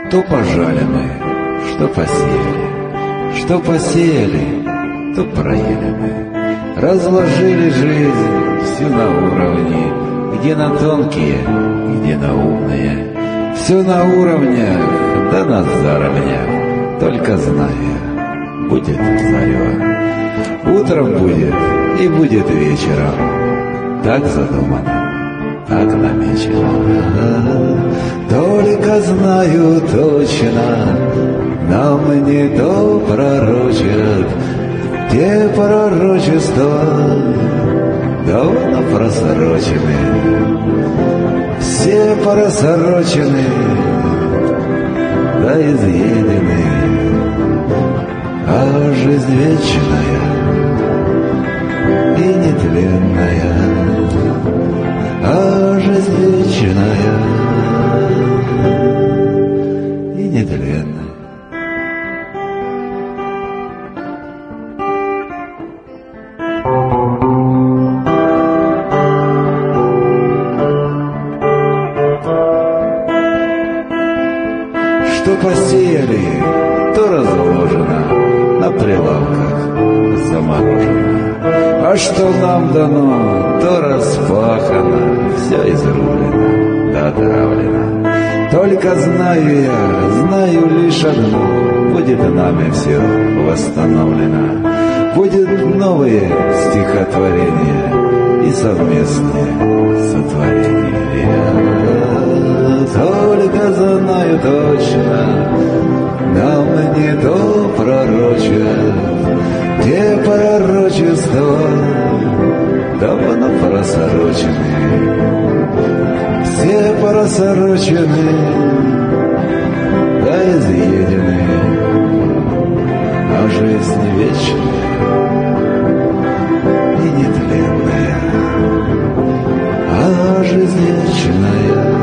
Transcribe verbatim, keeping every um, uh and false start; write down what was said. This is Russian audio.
То пожали мы, что посеяли, что посеяли, то проели мы. Разложили жизнь всю на уровне, где на тонкие, где на умные. Все на уровнях, да на заровнях, только зная, будет зарево. Утром будет и будет вечером. Так задумано, так намечено. Только знаю точно, нам не то пророчат те пророчества, давно просрочены, все просрочены, да изъедены. А жизнь вечная и нетленная, а жизнь вечная и нетленная. Что посеяли, то разложено, на прилавках заморожено. А что нам дано, то распахано, все изрублено, да отравлено. Только знаю я, знаю лишь одно, будет нами все восстановлено. Будут новые стихотворения и совместные сотворения. Только знаю точно, нам не то пророчат те пророчества, давно просрочены, все просрочены, да изъедены. А жизнь вечная и нетленная, а жизнь вечная